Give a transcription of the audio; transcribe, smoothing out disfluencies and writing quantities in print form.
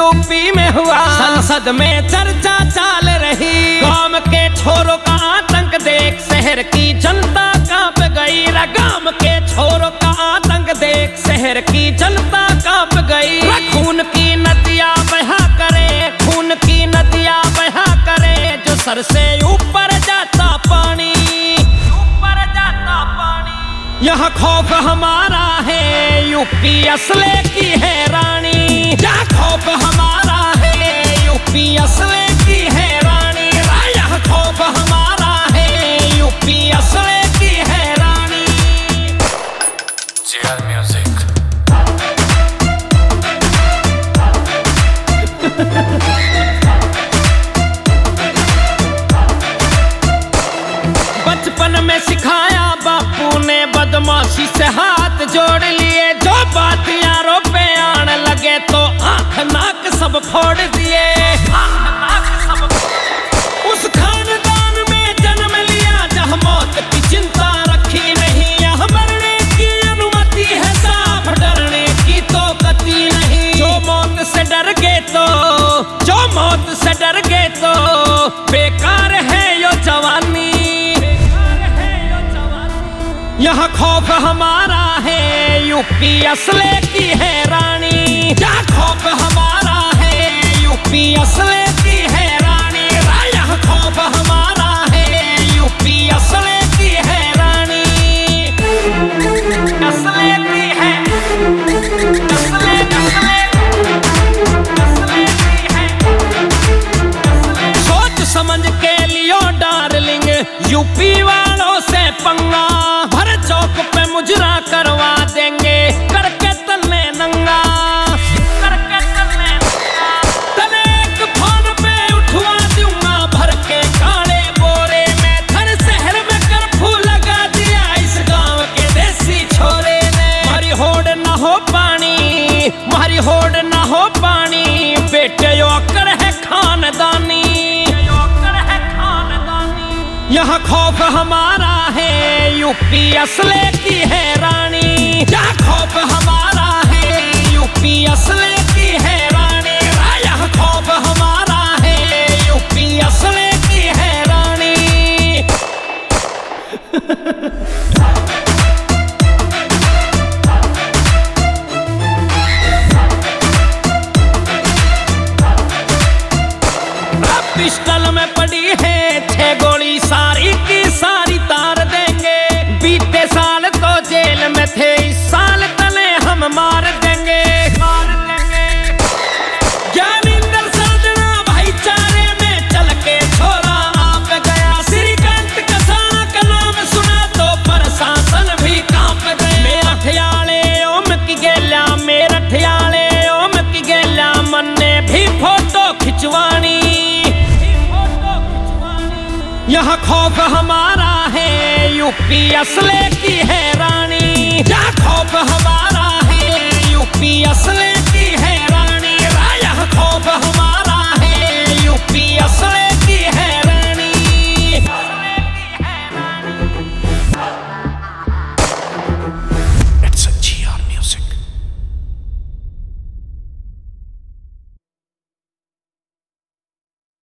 UP में हुआ, संसद में चर्चा चल रही। गांव के छोरों का आतंक देख शहर की जनता कांप गई। गांव के छोरों का आतंक देख शहर की जनता कांप गई। खून की नदियां बहा करे, खून की नदियां बहा करे, जो सर से ऊपर जाता पानी, ऊपर जाता पानी। यह खौफ हमारा है, यूपी असले की है रानी। यह खौफ हमारा है, यूपी असले की है रानी। यह खौफ हमारा है, यूपी असले की है रानी। JR Music। बचपन में सिखाया बापू ने, बदमाशी से हाथ जोड़ लिए। जो बात यारों पे आने लगे तो आंख नाक सब फोड़ दिए। उस खानदान में जन्म लिया जहाँ मौत की चिंता रखी नहीं। यहाँ मरने की अनुमति है, साफ डरने की तो गति नहीं। जो मौत से डर गए तो, जो मौत से डर गए तो बेकार है यो जवानी। यह खौफ हमारा है, यूपी असले की है रानी। यह खौफ हमारा है, यूपी असले की है रानी। यह खौफ हमारा है, यूपी असले की है रानी। असले की है, असले असले असले की है। सोच समझ के लियो डार्लिंग, यूपी वालों से पंगा। भर चौक पे मुजरा करवा देंगे, करके तले नंगा, करके तले नंगा। तले एक फोन पे उठवा दूंगा, भर के काले बोरे में। हर शहर में कर्फ्यू लगा दिया इस गांव के देसी छोरे ने। मारी होड़ ना हो पानी, मारी होड़ ना हो पानी, बेटे यो अक्कर है खानदानी। यह खौफ हमारा है, यूपी असले की है रानी। यह खौफ हमारा है, यूपी असले की है रानी। यह खौफ हमारा है, यूपी असले की है रानी। पिस्टल में पड़ी है 6 गोली, सारी की सारी तार देंगे। बीते साल तो जेल में थे, इस साल तले हम मार देंगे, मार देंगे। ज्ञानेंद्र साधना भाईचारे में चल के छोरा आप गया। श्रीकांत कसाना का नाम सुना तो प्रशासन भी कांप गया। मेरठियाले ओम की गेला, मेरठियाले ओम की गेला, मन ने भी फोटो खिंचवानी। यह खौफ हमारा है, यूपी असले की है रानी। यह खौफ हमारा है, यूपी असले